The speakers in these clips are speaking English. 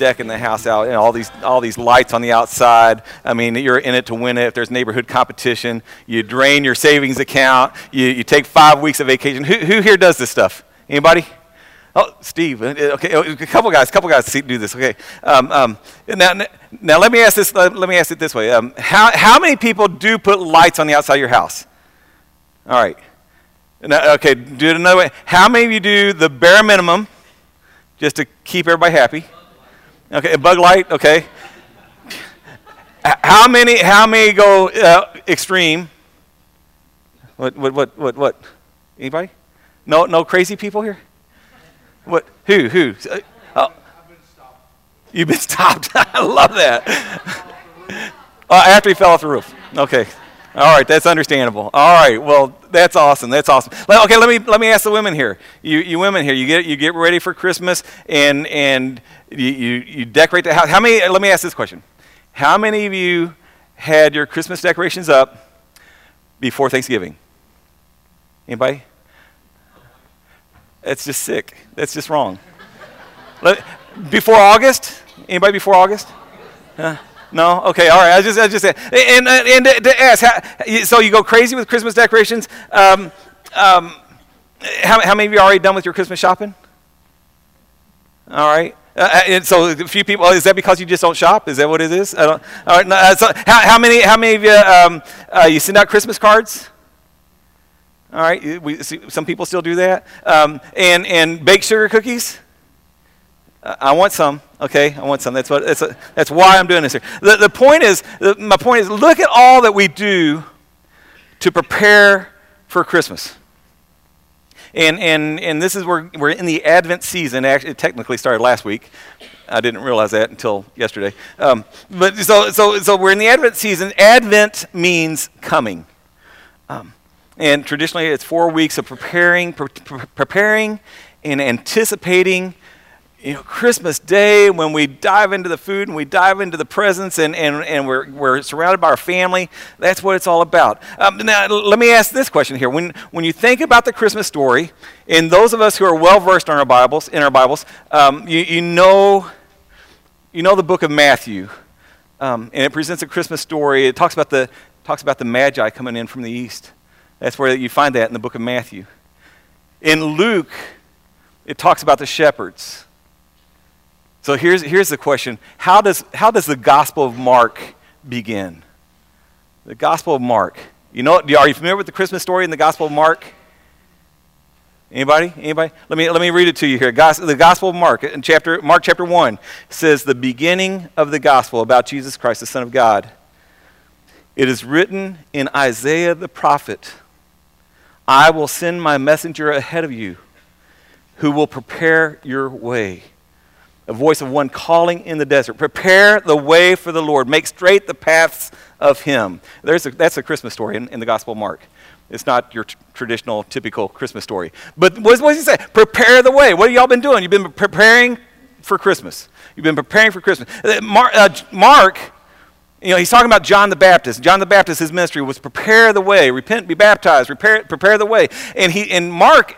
decking the house out, and all these lights on the outside. I mean, you're in it to win it. If there's neighborhood competition, you drain your savings account. You take 5 weeks of vacation. Who here does this stuff? Anybody? Oh, Steve. Okay, a couple guys do this. Okay. Now let me ask this. Let me ask it this way. How many people do put lights on the outside of your house? All right. Now, okay, do it another way. How many of you do the bare minimum just to keep everybody happy? Okay, a bug light. Okay. How many go extreme? What? Anybody? No crazy people here? What? Who? Oh. I've been stopped. You've been stopped. I love that. After he fell off the roof. Okay. All right, that's understandable. All right, well, that's awesome. That's awesome. Okay, let me ask the women here. You women here, you get ready for Christmas and you decorate the house. Let me ask this question. How many of you had your Christmas decorations up before Thanksgiving? Anybody? That's just sick. That's just wrong. Before August? Anybody before August? No? Okay, all right. I just said. And to ask, so you go crazy with Christmas decorations. How many of you are already done with your Christmas shopping? All right. And so a few people, is that because you just don't shop? Is that what it is? All right. No, so how many of you, you send out Christmas cards? All right, some people still do that. And baked sugar cookies. I want some. Okay, I want some. That's why I'm doing this here. My point is, look at all that we do to prepare for Christmas. And this is where we're in the Advent season. Actually, it technically started last week. I didn't realize that until yesterday. But so we're in the Advent season. Advent means coming. And traditionally, it's 4 weeks of preparing and anticipating, Christmas Day when we dive into the food and we dive into the presents and we're surrounded by our family. That's what it's all about. Now, let me ask this question here. When you think about the Christmas story, and those of us who are well versed in our Bibles, you know the book of Matthew, and it presents a Christmas story. It talks about the Magi coming in from the east. That's where you find that in the book of Matthew. In Luke, it talks about the shepherds. So here's the question. How does the Gospel of Mark begin? The Gospel of Mark. Are you familiar with the Christmas story in the Gospel of Mark? Anybody? Let me read it to you here. The Gospel of Mark, in Mark chapter 1, says the beginning of the gospel about Jesus Christ, the Son of God. It is written in Isaiah the prophet, I will send my messenger ahead of you who will prepare your way. A voice of one calling in the desert. Prepare the way for the Lord. Make straight the paths of him. That's a Christmas story in the Gospel of Mark. It's not your traditional, typical Christmas story. But what does he say? Prepare the way. What have y'all been doing? You've been preparing for Christmas. You've been preparing for Christmas. Mark, he's talking about John the Baptist. John the Baptist, his ministry was prepare the way, repent, be baptized, prepare the way. And Mark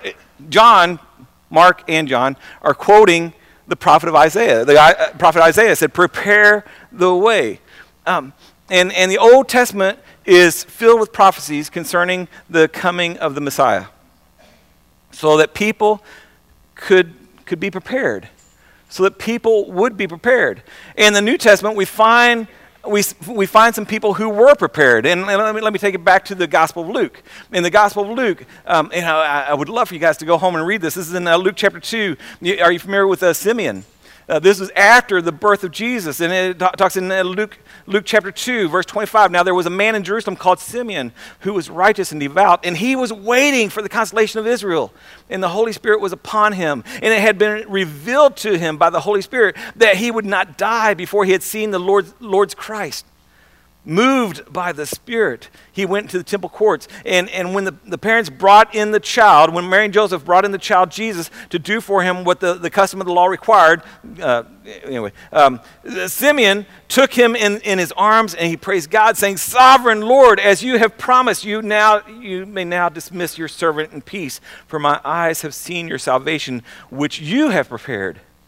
and John are quoting the prophet of Isaiah. The prophet Isaiah said, prepare the way. And the Old Testament is filled with prophecies concerning the coming of the Messiah, so that people could be prepared, so that people would be prepared. In the New Testament, we find some people who were prepared. And let me take it back to the Gospel of Luke. In the Gospel of Luke, I would love for you guys to go home and read this. This is in Luke chapter 2. Are you familiar with Simeon? This was after the birth of Jesus. And it talks in Luke chapter 2, verse 25. Now there was a man in Jerusalem called Simeon who was righteous and devout. And he was waiting for the consolation of Israel. And the Holy Spirit was upon him. And it had been revealed to him by the Holy Spirit that he would not die before he had seen the Lord's Christ. Moved by the Spirit, he went to the temple courts. And when the parents brought in the child, when Mary and Joseph brought in the child Jesus to do for him what the custom of the law required, Simeon took him in his arms and he praised God, saying, Sovereign Lord, as you have promised, you may now dismiss your servant in peace, for my eyes have seen your salvation, which you have prepared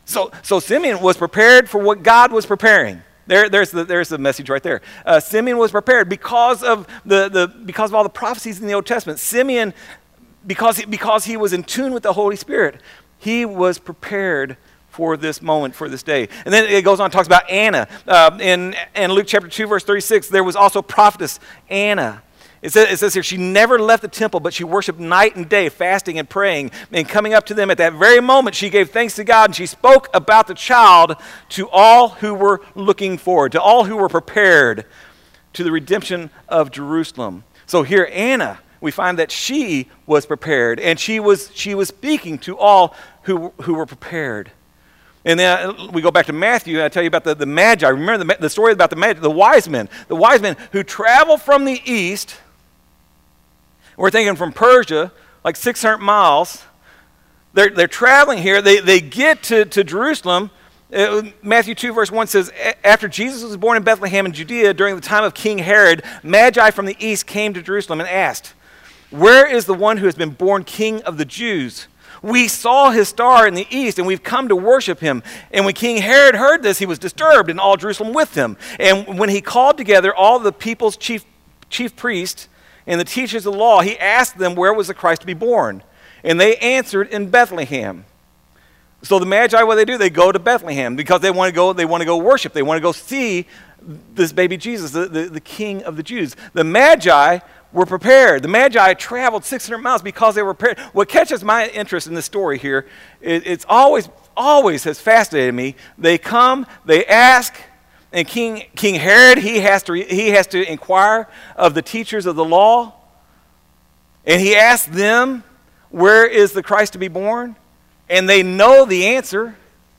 So Simeon was prepared for what God was preparing. There's the message right there. Simeon was prepared because of because of all the prophecies in the Old Testament. Simeon, because he was in tune with the Holy Spirit, he was prepared for this moment, for this day. And then it goes on and talks about Anna. In Luke chapter 2, verse 36, there was also prophetess Anna. It says here, she never left the temple, but she worshiped night and day, fasting and praying. And coming up to them at that very moment, she gave thanks to God, and she spoke about the child to all who were looking forward, to all who were prepared to the redemption of Jerusalem. So here, Anna, we find that she was prepared, and she was speaking to all who were prepared. And then we go back to Matthew, and I tell you about the Magi. Remember the story about the Magi, the wise men who travel from the east. We're thinking from Persia, like 600 miles. They're traveling here. They get to Jerusalem. Matthew 2, verse 1 says, after Jesus was born in Bethlehem in Judea during the time of King Herod, Magi from the east came to Jerusalem and asked, where is the one who has been born King of the Jews? We saw his star in the east, and we've come to worship him. And when King Herod heard this, he was disturbed, and all Jerusalem with him. And when he called together all the people's chief priests and the teachers of the law, he asked them where was the Christ to be born. And they answered, in Bethlehem. So the Magi, what do? They go to Bethlehem because they want to go worship. They want to go see this baby Jesus, the King of the Jews. The Magi were prepared. The Magi traveled 600 miles because they were prepared. What catches my interest in this story here, it's always has fascinated me. They come, they ask, and King Herod, he has to inquire of the teachers of the law, and he asks them, where is the Christ to be born? And they know the answer,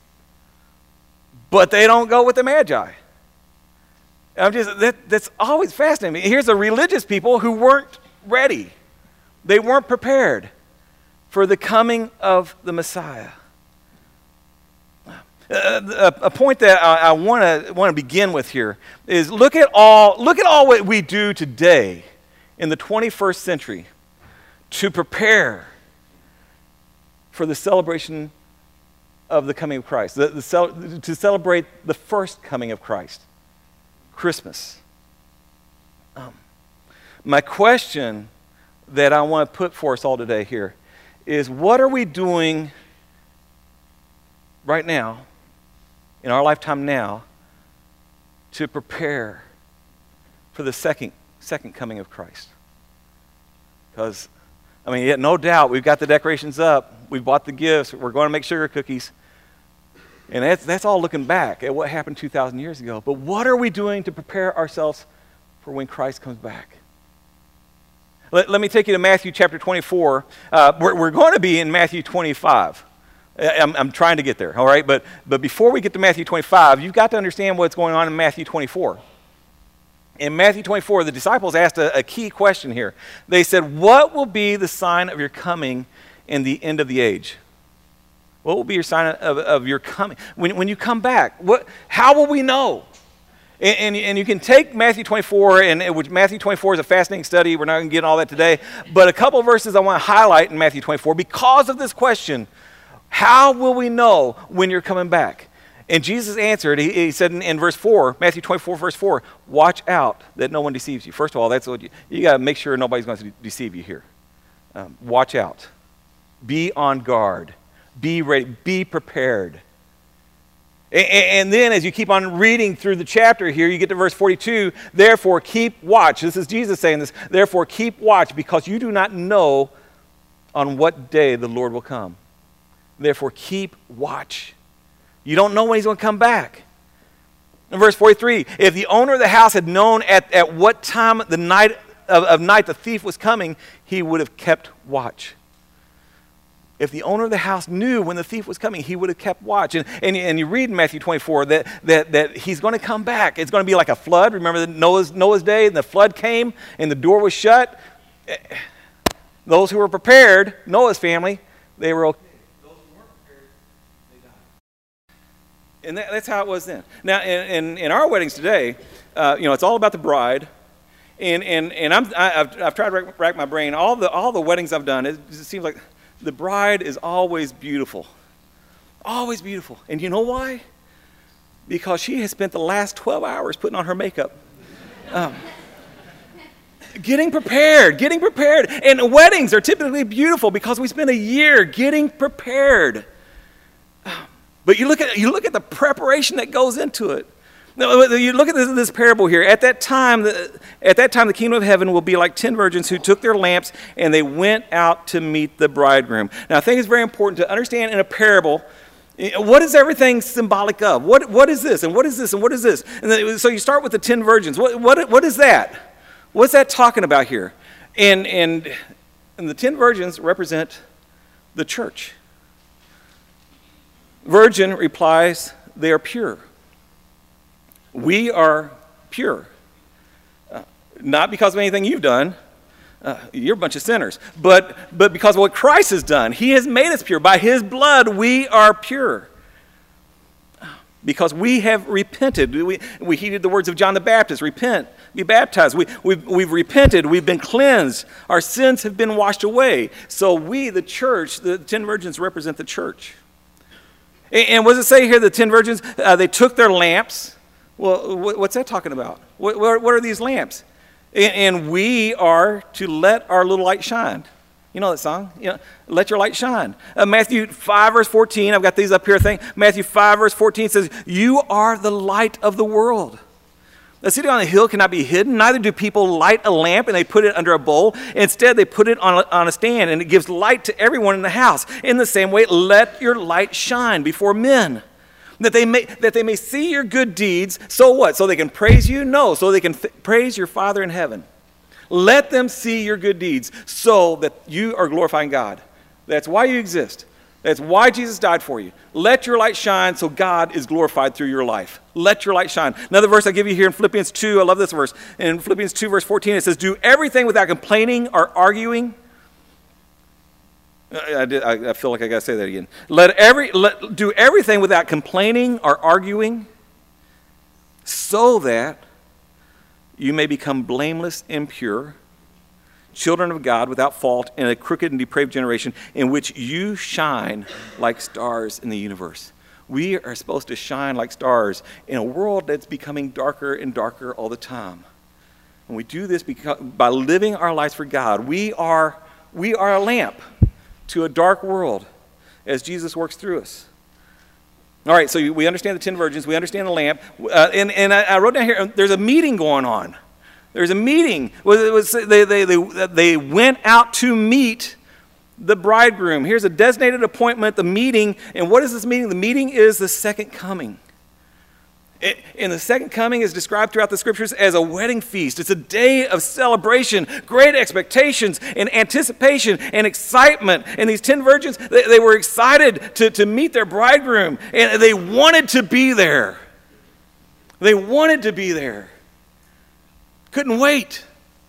but they don't go with the Magi. That's always fascinating me. Here's the religious people who weren't ready. They weren't prepared for the coming of the Messiah. A point that I want to begin with here is look at all what we do today in the 21st century to prepare for the celebration of the coming of Christ, to celebrate the first coming of Christ, Christmas. My question that I want to put for us all today here is, what are we doing right now, in our lifetime now, to prepare for the second coming of Christ? Because, no doubt, we've got the decorations up, we've bought the gifts, we're going to make sugar cookies, and that's all looking back at what happened 2,000 years ago. But what are we doing to prepare ourselves for when Christ comes back? Let me take you to Matthew chapter 24. We're going to be in Matthew 25. I'm trying to get there, all right? But before we get to Matthew 25, you've got to understand what's going on in Matthew 24. In Matthew 24, the disciples asked a key question here. They said, what will be the sign of your coming and the end of the age? What will be your sign of your coming? When you come back, how will we know? And you can take Matthew 24, which Matthew 24 is a fascinating study. We're not going to get into all that today. But a couple of verses I want to highlight in Matthew 24 because of this question. How will we know when you're coming back? And Jesus answered, he said in verse 4, Matthew 24, verse 4, watch out that no one deceives you. First of all, that's what you got to make sure nobody's going to deceive you here. Watch out. Be on guard. Be ready. Be prepared. And then as you keep on reading through the chapter here, you get to verse 42, therefore keep watch. This is Jesus saying this. Therefore keep watch, because you do not know on what day the Lord will come. Therefore keep watch. You don't know when he's going to come back. In verse 43, if the owner of the house had known at what time of night the thief was coming, he would have kept watch. If the owner of the house knew when the thief was coming, he would have kept watch. And you read in Matthew 24 that he's going to come back. It's going to be like a flood. Remember Noah's day, and the flood came and the door was shut. Those who were prepared, Noah's family, they were okay. Those who weren't prepared, they died. And that's how it was then. Now, in our weddings today, it's all about the bride. And I've tried to rack my brain. All the weddings I've done, it seems like the bride is always beautiful. always beautiful. And you know why? Because she has spent the last 12 hours putting on her makeup. Getting prepared. And weddings are typically beautiful because we spend a year getting prepared. But you look at the preparation that goes into it. Now, you look at this parable here. At that time, the kingdom of heaven will be like 10 virgins who took their lamps and they went out to meet the bridegroom. Now, I think it's very important to understand in a parable, what is everything symbolic of? What is this, and what is this, and what is this? And then, so you start with the 10 virgins. What is that? What's that talking about here? And the 10 virgins represent the church. Virgin replies, they are pure. We are pure. Not because of anything you've done. You're a bunch of sinners. But because of what Christ has done. He has made us pure. By his blood, we are pure. Because we have repented. We heeded the words of John the Baptist. Repent, be baptized. We've repented. We've been cleansed. Our sins have been washed away. So we, the church, the 10 virgins represent the church. And what does it say here? The 10 virgins, they took their lamps. Well, what's that talking about? What are these lamps? And we are to let our little light shine. You know that song? Let your light shine. Matthew 5, verse 14, I've got these up here. Matthew 5, verse 14 says, you are the light of the world. The city on the hill cannot be hidden. Neither do people light a lamp and they put it under a bowl. Instead, they put it on a stand, and it gives light to everyone in the house. In the same way, let your light shine before men, that they may see your good deeds. So what? So they can praise you? No, so they can praise your Father in heaven. Let them see your good deeds so that you are glorifying God. That's why you exist. That's why Jesus died for you. Let your light shine so God is glorified through your life. Let your light shine. Another verse I give you here in Philippians 2. I love this verse. In Philippians 2, verse 14, it says, do everything without complaining or arguing. I feel like I got to say that again. Do everything without complaining or arguing, so that you may become blameless and pure, children of God without fault in a crooked and depraved generation in which you shine like stars in the universe. We are supposed to shine like stars in a world that's becoming darker and darker all the time. And we do this by living our lives for God. We are a lamp to a dark world as Jesus works through us. All right, so we understand the 10 virgins. We understand the lamp. And I wrote down here, there's a meeting going on. There's a meeting. They went out to meet the bridegroom. Here's a designated appointment, the meeting. And what is this meeting? The meeting is the second coming. And the second coming is described throughout the scriptures as a wedding feast. It's a day of celebration, great expectations and anticipation and excitement. And these 10 virgins, they were excited to meet their bridegroom. And they wanted to be there. They wanted to be there. Couldn't wait.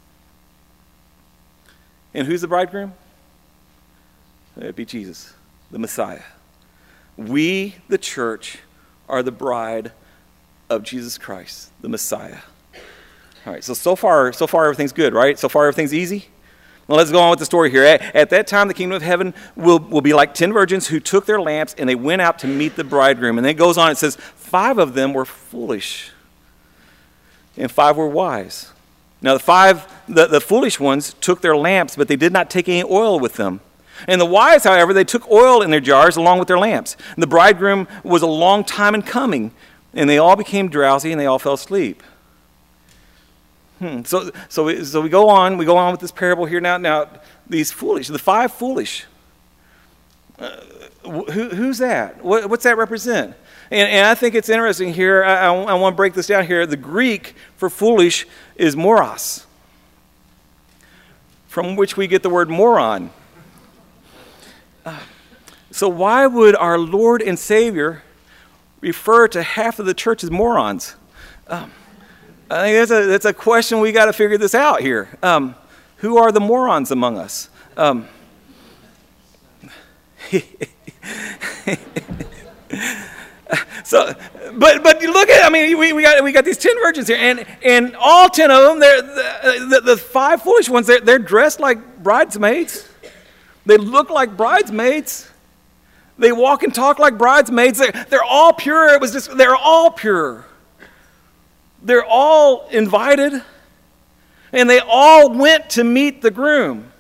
And who's the bridegroom? It'd be Jesus, the Messiah. We, the church, are the bride of Jesus Christ, the Messiah. All right, so far everything's good, right? So far everything's easy? Well, let's go on with the story here. At that time, the kingdom of heaven will be like 10 virgins who took their lamps and they went out to meet the bridegroom. And then it goes on, it says, 5 of them were foolish and 5 were wise. Now the foolish ones took their lamps, but they did not take any oil with them. And the wise, however, they took oil in their jars along with their lamps. And the bridegroom was a long time in coming, and they all became drowsy and they all fell asleep. So we go on with this parable here now. Now, these foolish, the 5 foolish. Who's that? What's that represent? And I think it's interesting here. I want to break this down here. The Greek for foolish is moros, from which we get the word moron. So why would our Lord and Savior refer to half of the church as morons? I think that's a question we got to figure this out here. Who are the morons among us? But you look at, we got these 10 virgins here, and all 10 of them, the 5 foolish ones, they're dressed like bridesmaids. They look like bridesmaids. They walk and talk like bridesmaids. They're all pure. They're all pure. They're all invited. And they all went to meet the groom.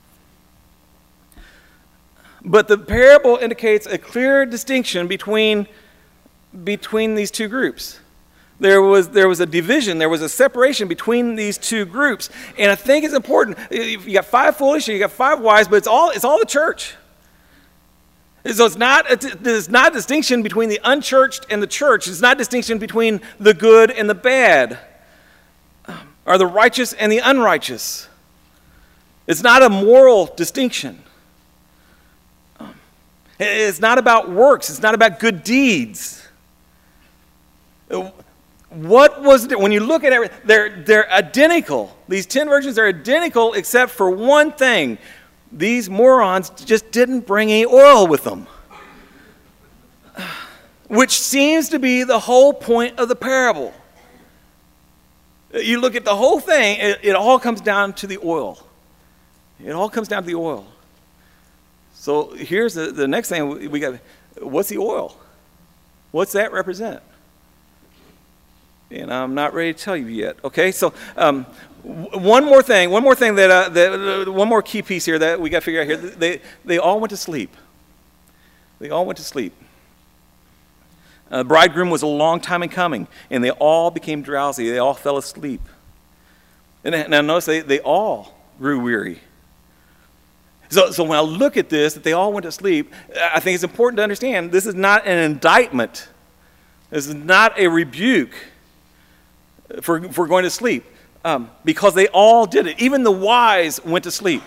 But the parable indicates a clear distinction between these two groups. There was a division, there was a separation between these two groups. And I think it's important. You got 5 foolish, you got 5 wise, but it's all the church. So it's not a distinction between the unchurched and the church. It's not a distinction between the good and the bad, or the righteous and the unrighteous. It's not a moral distinction. It's not about works. It's not about good deeds. What was it? When you look at everything, they're identical. These 10 virgins are identical except for one thing. These morons just didn't bring any oil with them, which seems to be the whole point of the parable. You look at the whole thing, it all comes down to the oil. It all comes down to the oil. So here's the next thing we got. What's the oil? What's that represent? And I'm not ready to tell you yet. Okay, so one more key piece here that we got to figure out here. They all went to sleep. They all went to sleep. The bridegroom was a long time in coming, and they all became drowsy. They all fell asleep. And now notice they all grew weary. So when I look at this, that they all went to sleep, I think it's important to understand this is not an indictment. This is not a rebuke for going to sleep, because they all did it. Even the wise went to sleep.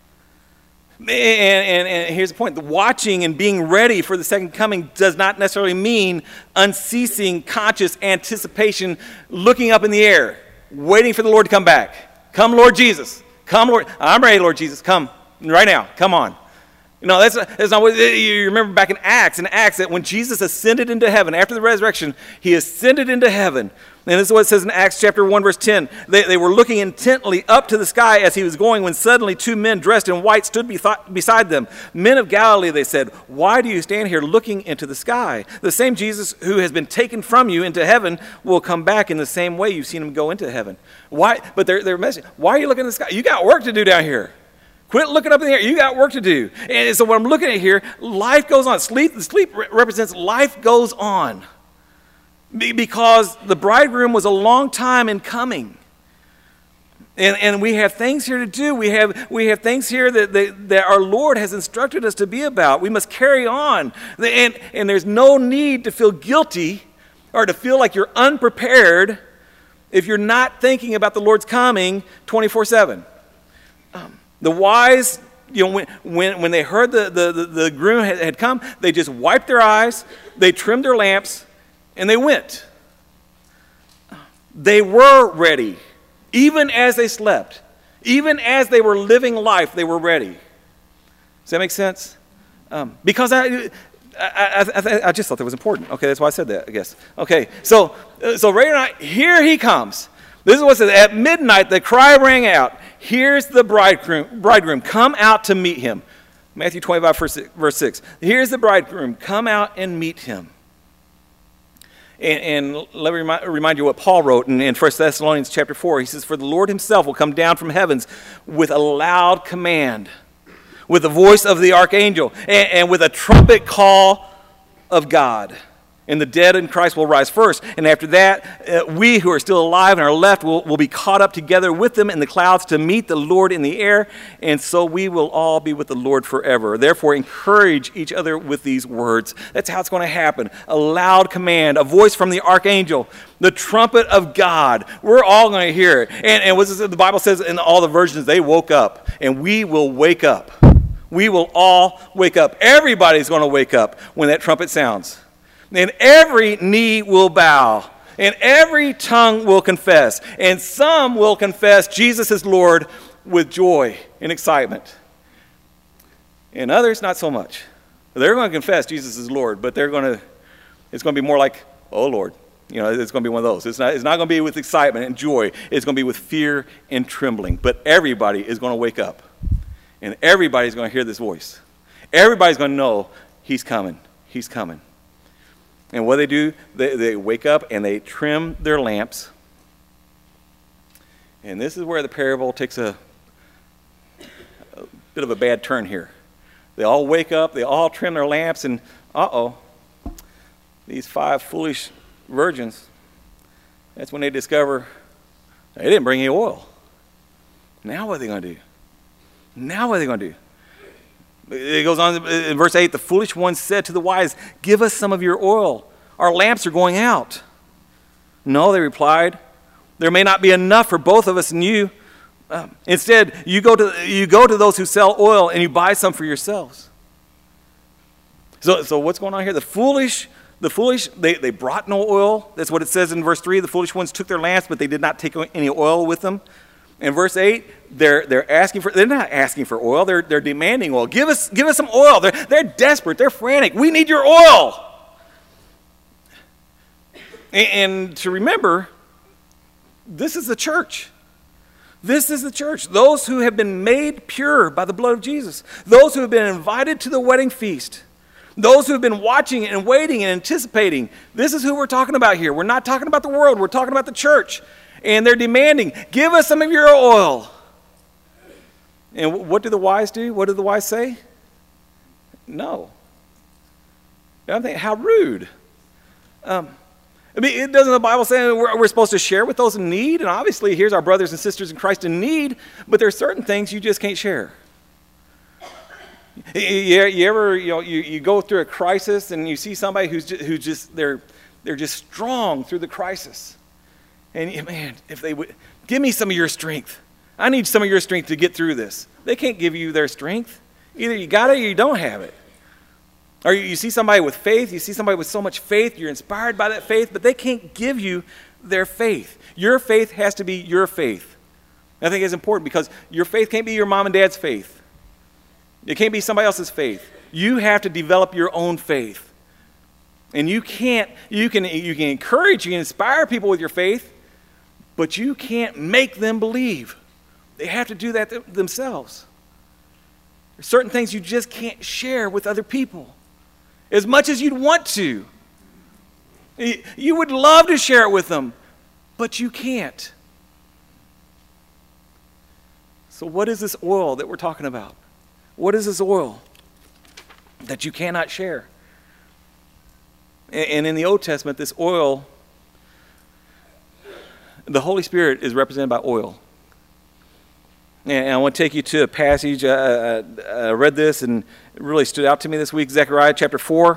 And here's the point. The watching and being ready for the second coming does not necessarily mean unceasing, conscious anticipation, looking up in the air, waiting for the Lord to come back. Come, Lord Jesus. Come, Lord. I'm ready, Lord Jesus. Come. Right now, come on. No, that's not what you remember back in Acts that when Jesus ascended into heaven, after the resurrection, he ascended into heaven. And this is what it says in Acts chapter 1, verse 10. They were looking intently up to the sky as he was going, when suddenly 2 men dressed in white stood beside them. Men of Galilee, they said, why do you stand here looking into the sky? The same Jesus who has been taken from you into heaven will come back in the same way you've seen him go into heaven. Why? But their message, why are you looking at the sky? You got work to do down here. Quit looking up in the air. You got work to do. And so what I'm looking at here, life goes on. Sleep represents life goes on. Because the bridegroom was a long time in coming. And we have things here to do. We have things here that our Lord has instructed us to be about. We must carry on. And there's no need to feel guilty or to feel like you're unprepared if you're not thinking about the Lord's coming 24/7. The wise, when they heard the groom had come, they just wiped their eyes, they trimmed their lamps, and they went. They were ready. Even as they slept, even as they were living life, they were ready. Does that make sense? Because I just thought that was important. Okay, that's why I said that, I guess. Okay, so right now, here he comes. This is what it says. At midnight, the cry rang out. Here's the bridegroom. Come out to meet him. Matthew 25, verse 6. Here's the bridegroom. Come out and meet him. And let me remind you what Paul wrote in 1 Thessalonians chapter 4. He says, for the Lord himself will come down from heavens with a loud command, with the voice of the archangel, and with a trumpet call of God. And the dead in Christ will rise first. And after that, we who are still alive and are left will be caught up together with them in the clouds to meet the Lord in the air. And so we will all be with the Lord forever. Therefore, encourage each other with these words. That's how it's going to happen. A loud command, a voice from the archangel, the trumpet of God. We're all going to hear it. And what the Bible says in all the versions, they woke up. And we will wake up. We will all wake up. Everybody's going to wake up when that trumpet sounds. And every knee will bow, and every tongue will confess, and some will confess Jesus is Lord with joy and excitement. And others, not so much. They're going to confess Jesus is Lord, but it's going to be more like, oh Lord. It's going to be one of those. It's not going to be with excitement and joy. It's going to be with fear and trembling. But everybody is going to wake up, and everybody's going to hear this voice. Everybody's going to know he's coming. He's coming. And what do, they wake up and they trim their lamps. And this is where the parable takes a bit of a bad turn here. They all wake up, they all trim their lamps, and these 5 foolish virgins, that's when they discover they didn't bring any oil. Now what are they going to do? Now what are they going to do? It goes on in verse 8, the foolish ones said to the wise, give us some of your oil. Our lamps are going out. No, they replied, there may not be enough for both of us and you. Instead, you go to those who sell oil and you buy some for yourselves. So what's going on here? The foolish, they brought no oil. That's what it says in verse 3. The foolish ones took their lamps, but they did not take any oil with them. In verse 8, they're not asking for oil, they're demanding oil. Give us some oil. They're desperate, they're frantic. We need your oil. And to remember, this is the church. This is the church. Those who have been made pure by the blood of Jesus. Those who have been invited to the wedding feast. Those who have been watching and waiting and anticipating. This is who we're talking about here. We're not talking about the world. We're talking about the church. And they're demanding, give us some of your oil. And what do the wise do? What do the wise say? No. I think, how rude. It doesn't the Bible say we're supposed to share with those in need? And obviously, here's our brothers and sisters in Christ in need, but there are certain things you just can't share. You ever you go through a crisis and you see somebody who's just they're just strong through the crisis, and man, if they would give me some of your strength, I need some of your strength to get through this. They can't give you their strength. Either you got it or you don't have it. Or you see somebody with faith, you see somebody with so much faith, you're inspired by that faith, but they can't give you their faith. Your faith has to be your faith. I think it's important because your faith can't be your mom and dad's faith. It can't be somebody else's faith. You have to develop your own faith. And you can encourage, you can inspire people with your faith, but you can't make them believe. They have to do that themselves. There's certain things you just can't share with other people. As much as you'd want to. You would love to share it with them, but you can't. So what is this oil that we're talking about? What is this oil that you cannot share? And in the Old Testament, this oil, the Holy Spirit is represented by oil. And I want to take you to a passage. I read this and it really stood out to me this week. Zechariah chapter 4.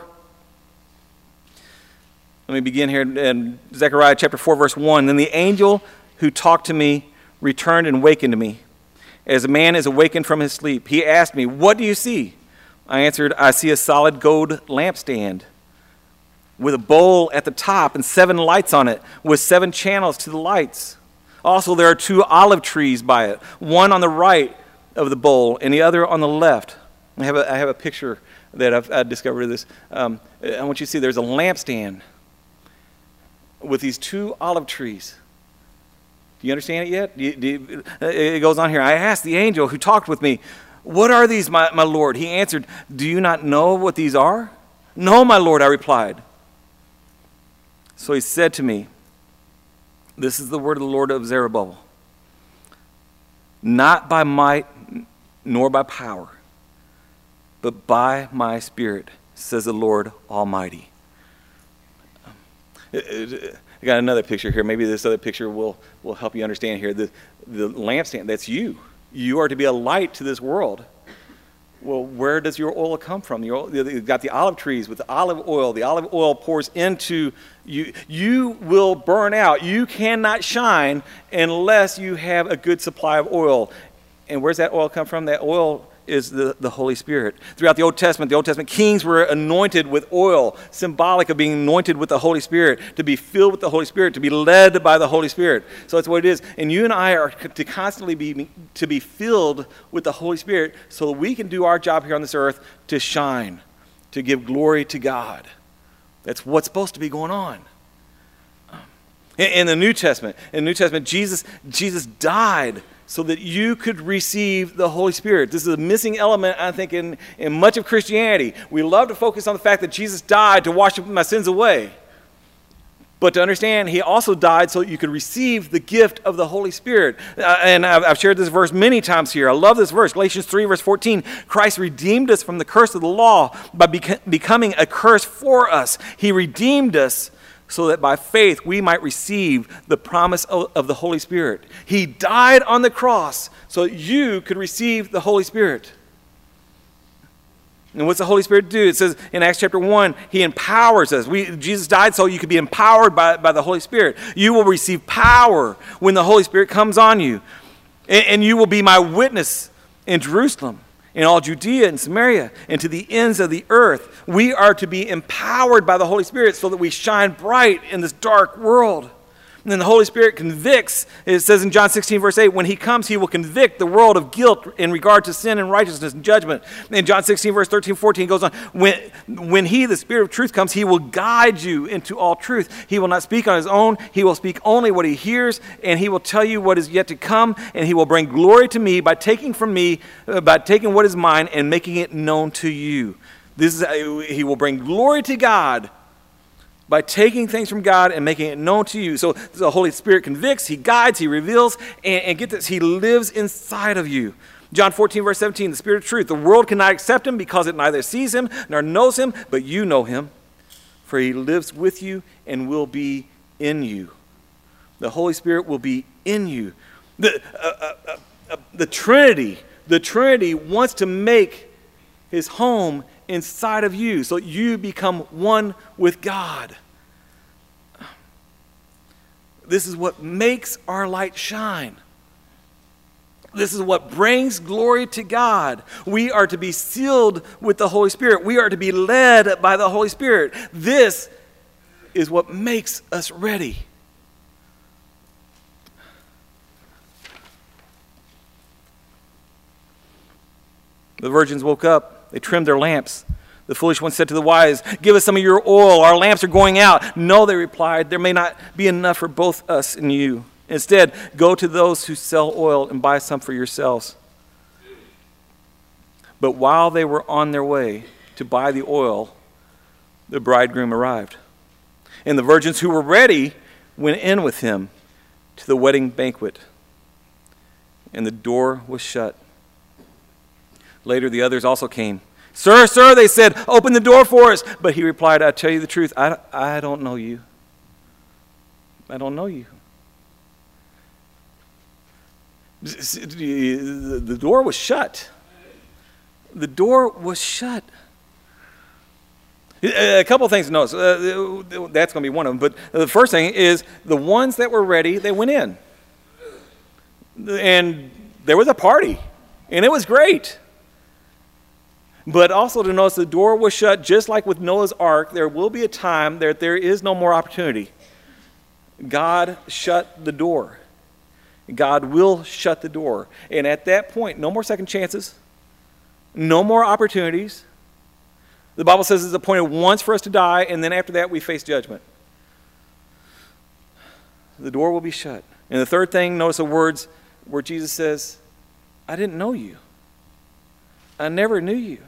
Let me begin here in Zechariah chapter 4, verse 1. Then the angel who talked to me returned and wakened me, as a man is awakened from his sleep. He asked me, what do you see? I answered, I see a solid gold lampstand with a bowl at the top and 7 lights on it, with 7 channels to the lights. Also, there are 2 olive trees by it, one on the right of the bowl and the other on the left. I have a picture that I've discovered of this. I want you to see there's a lampstand with these 2 olive trees. Do you understand it yet? It goes on here. I asked the angel who talked with me, what are these, my Lord? He answered, do you not know what these are? No, my Lord, I replied. So he said to me, this is the word of the Lord of Zerubbabel. Not by might nor by power, but by my Spirit, says the Lord Almighty. I got another picture here. Maybe this other picture will help you understand here. The lampstand, that's you. You are to be a light to this world. Well, where does your oil come from? You've got the olive trees with the olive oil. The olive oil pours into you. You will burn out. You cannot shine unless you have a good supply of oil. And where's that oil come from? That oil is the Holy Spirit. Throughout the Old Testament kings were anointed with oil, symbolic of being anointed with the Holy Spirit, to be filled with the Holy Spirit, to be led by the Holy Spirit. So that's what it is. And you and I are to constantly be filled with the Holy Spirit so that we can do our job here on this earth to shine, to give glory to God. That's what's supposed to be going on. In the New Testament, Jesus died so that you could receive the Holy Spirit. This is a missing element, I think, in much of Christianity. We love to focus on the fact that Jesus died to wash my sins away. But to understand, he also died so that you could receive the gift of the Holy Spirit. And I've shared this verse many times here. I love this verse, Galatians 3, verse 14. Christ redeemed us from the curse of the law by becoming a curse for us. He redeemed us so that by faith we might receive the promise of the Holy Spirit. He died on the cross so that you could receive the Holy Spirit. And what's the Holy Spirit do? It says in Acts chapter 1, he empowers us. Jesus died so you could be empowered by the Holy Spirit. You will receive power when the Holy Spirit comes on you. And you will be my witness in Jerusalem, in all Judea and Samaria, and to the ends of the earth. We are to be empowered by the Holy Spirit so that we shine bright in this dark world. And then the Holy Spirit convicts. It says in John 16, verse 8, when he comes, he will convict the world of guilt in regard to sin and righteousness and judgment. In John 16, verse 13, 14, goes on, when he, the Spirit of truth, comes, he will guide you into all truth. He will not speak on his own. He will speak only what he hears, and he will tell you what is yet to come, and he will bring glory to me by taking what is mine and making it known to you. He will bring glory to God by taking things from God and making it known to you. So the Holy Spirit convicts, he guides, he reveals, and get this, he lives inside of you. John 14, verse 17, the Spirit of truth. The world cannot accept him because it neither sees him nor knows him, but you know him, for he lives with you and will be in you. The Holy Spirit will be in you. The Trinity wants to make his home inside of you so you become one with God. This is what makes our light shine. This is what brings glory to God. We are to be sealed with the Holy Spirit. We are to be led by the Holy Spirit. This is what makes us ready. The virgins woke up. They trimmed their lamps. The foolish one said to the wise, give us some of your oil. Our lamps are going out. No, they replied, there may not be enough for both us and you. Instead, go to those who sell oil and buy some for yourselves. But while they were on their way to buy the oil, the bridegroom arrived. And the virgins who were ready went in with him to the wedding banquet. And the door was shut. Later, the others also came. Sir, sir, they said, open the door for us. But he replied, I tell you the truth, I don't know you. I don't know you. The door was shut. The door was shut. A couple of things to notice. That's going to be one of them. But the first thing is the ones that were ready, they went in. And there was a party. And it was great. But also to notice the door was shut, just like with Noah's Ark. There will be a time that there is no more opportunity. God shut the door. God will shut the door. And at that point, no more second chances. No more opportunities. The Bible says it's appointed once for us to die, and then after that we face judgment. The door will be shut. And the third thing, notice the words where Jesus says, I didn't know you. I never knew you.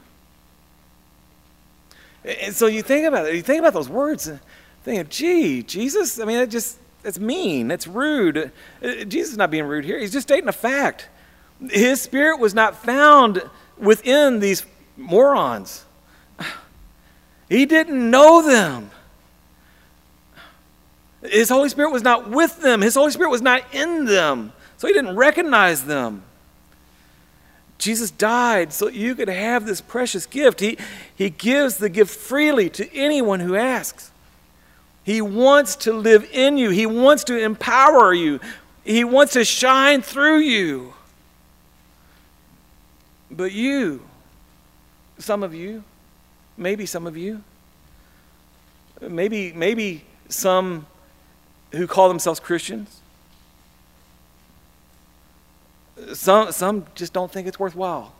And so you think about it. You think about those words and think, gee, Jesus, I mean, it's mean. It's rude. Jesus is not being rude here. He's just stating a fact. His Spirit was not found within these morons. He didn't know them. His Holy Spirit was not with them. His Holy Spirit was not in them. So he didn't recognize them. Jesus died so you could have this precious gift. He gives the gift freely to anyone who asks. He wants to live in you. He wants to empower you. He wants to shine through you. But you, some of you, maybe some of you, maybe some who call themselves Christians, some just don't think it's worthwhile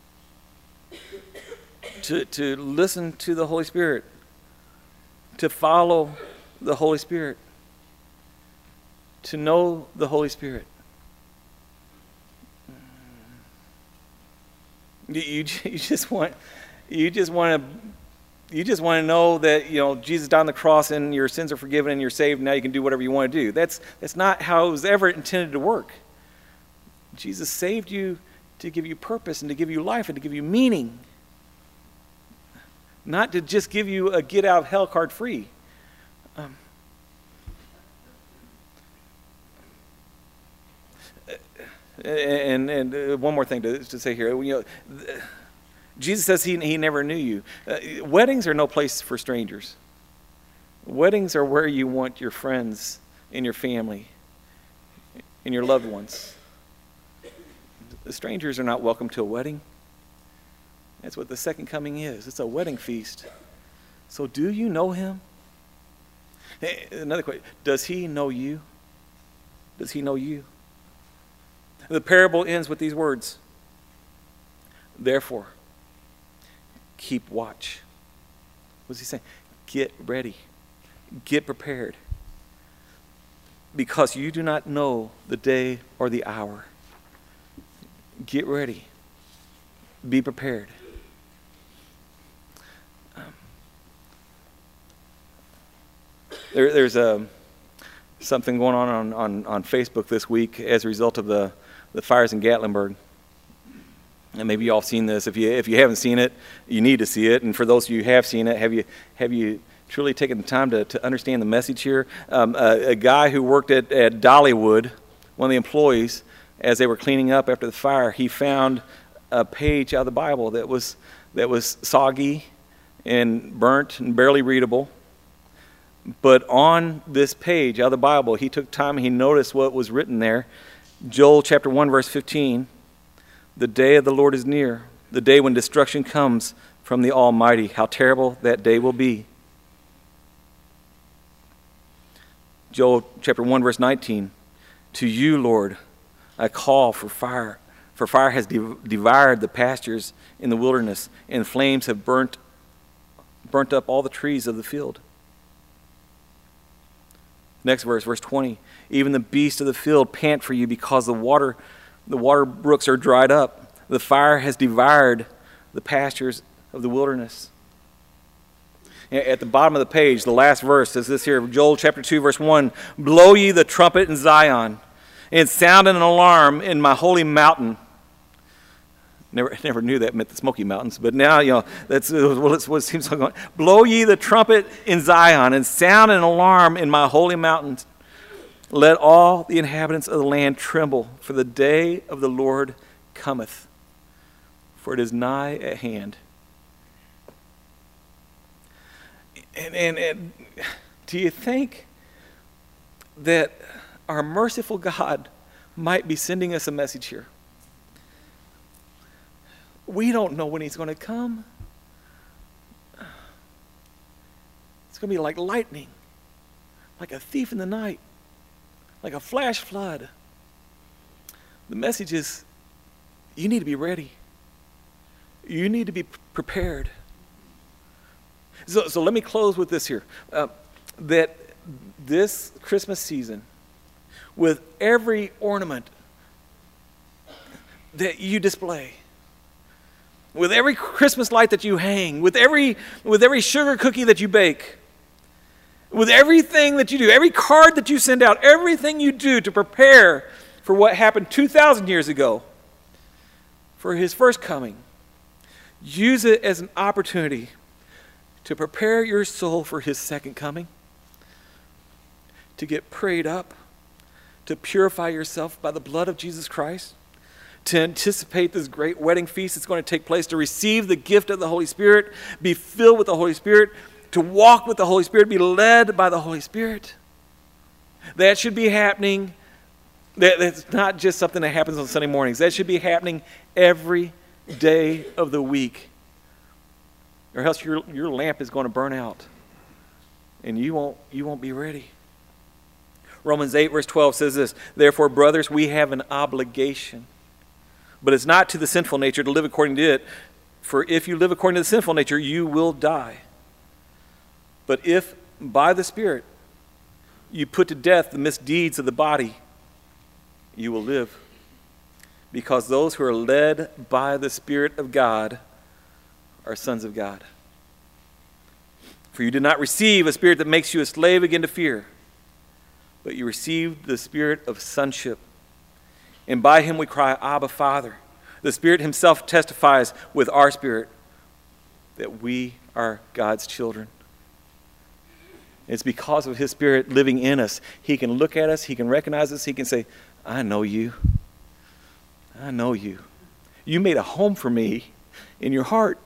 to listen to the Holy Spirit, to follow the Holy Spirit, to know the Holy Spirit. You just want to know that Jesus died on the cross and your sins are forgiven and you're saved. And now you can do whatever you want to do. That's not how it was ever intended to work. Jesus saved you to give you purpose and to give you life and to give you meaning, not to just give you a get out of hell card free. And one more thing to say here. Jesus says he never knew you. Weddings are no place for strangers. Weddings are where you want your friends and your family and your loved ones. The strangers are not welcome to a wedding. That's what the second coming is. It's a wedding feast. So do you know him? Another question. Does he know you? Does he know you? The parable ends with these words. Therefore, keep watch. What's he saying? Get ready. Get prepared. Because you do not know the day or the hour. Get ready. Be prepared. There's something going on Facebook this week as a result of the fires in Gatlinburg. And maybe you all have seen this. If you haven't seen it, you need to see it. And for those of you who have seen it, have you truly taken the time to understand the message here? A guy who worked at Dollywood, one of the employees, as they were cleaning up after the fire, he found a page out of the Bible that was soggy and burnt and barely readable. But on this page out of the Bible, he took time and he noticed what was written there. Joel chapter 1, verse 15. The day of the Lord is near, the day when destruction comes from the Almighty. How terrible that day will be. Joel chapter 1, verse 19. To you, Lord, I call for fire has devoured the pastures in the wilderness, and flames have burnt up all the trees of the field. Next verse, verse 20. Even the beasts of the field pant for you because the water brooks are dried up. The fire has devoured the pastures of the wilderness. At the bottom of the page, the last verse says this here, Joel chapter 2, verse 1. Blow ye the trumpet in Zion, and sound an alarm in my holy mountain. Never knew that meant the Smoky Mountains, but now, that's what it seems like. Blow ye the trumpet in Zion, and sound an alarm in my holy mountains. Let all the inhabitants of the land tremble, for the day of the Lord cometh, for it is nigh at hand. And do you think that our merciful God might be sending us a message here? We don't know when he's going to come. It's going to be like lightning, like a thief in the night, like a flash flood. The message is, you need to be ready. You need to be prepared. So let me close with this here. That this Christmas season, with every ornament that you display, with every Christmas light that you hang, with every sugar cookie that you bake, with everything that you do, every card that you send out, everything you do to prepare for what happened 2,000 years ago, for his first coming, use it as an opportunity to prepare your soul for his second coming, to get prayed up, to purify yourself by the blood of Jesus Christ, to anticipate this great wedding feast that's going to take place, to receive the gift of the Holy Spirit, be filled with the Holy Spirit, to walk with the Holy Spirit, be led by the Holy Spirit. That should be happening. That's not just something that happens on Sunday mornings. That should be happening every day of the week. Or else your lamp is going to burn out and you won't be ready. Romans 8 verse 12 says this, therefore, brothers, we have an obligation. But it's not to the sinful nature to live according to it. For if you live according to the sinful nature, you will die. But if by the Spirit you put to death the misdeeds of the body, you will live. because those who are led by the Spirit of God are sons of God. For you did not receive a spirit that makes you a slave again to fear, but you received the spirit of sonship. And by him we cry, Abba, Father. The Spirit himself testifies with our spirit that we are God's children. It's because of his Spirit living in us. He can look at us, he can recognize us, he can say, I know you. I know you. You made a home for me in your heart.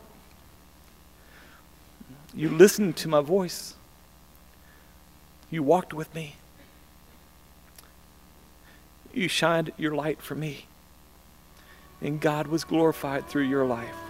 You listened to my voice. You walked with me. You shined your light for me. And God was glorified through your life.